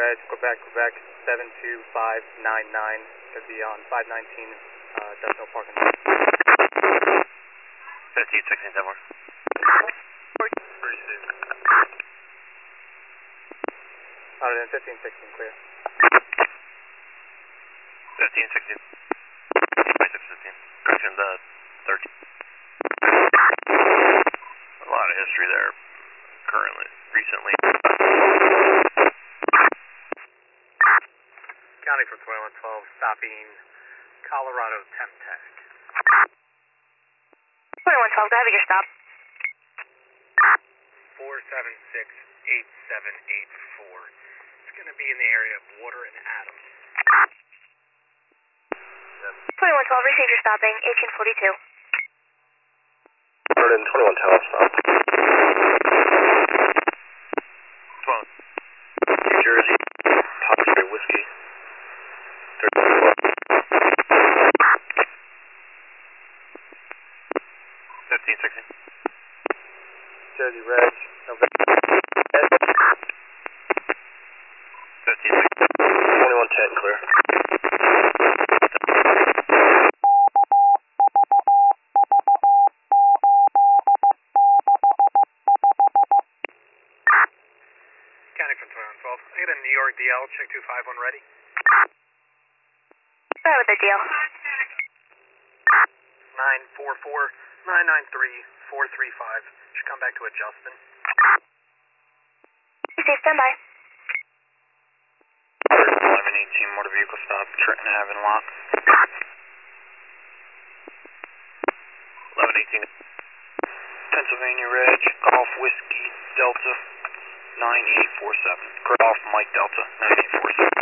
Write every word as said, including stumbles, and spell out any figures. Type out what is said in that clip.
Reg, Quebec, Quebec, seven two five nine nine. Should be on five nineteen, uh, Dutch Mill Parking Lot. fifteen sixteen, ten more. Out of fifteen sixteen, clear. fifteen sixteen. twenty-six fifteen. Correction, the thirteen. A lot of history there, currently, recently. County for twenty-one twelve, stopping Colorado Temtec. twenty-one twelve, go ahead with your stop. four seven six eight seven eight four. It's going to be in the area of Water and Adams. twenty-one twelve, receive your stopping, eighteen forty-two. twenty-one twelve, stop. twelve. New Jersey, Toxbury Whiskey. fifteen sixteen. Jersey Reg, November. fifteen sixteen. twenty-one ten, clear. County from twenty-one twelve. I got a New York D L, check two five one ready. Go ahead with the deal. nine four four nine nine three four three five. Should come back to a Justin. Receive, stand by. eleven eighteen, motor vehicle stop, Trenton Ave and lock. eleven eighteen. Pennsylvania Reg, Golf Whiskey, Delta, nine eight four seven. Golf Mike Delta, nine eight four seven.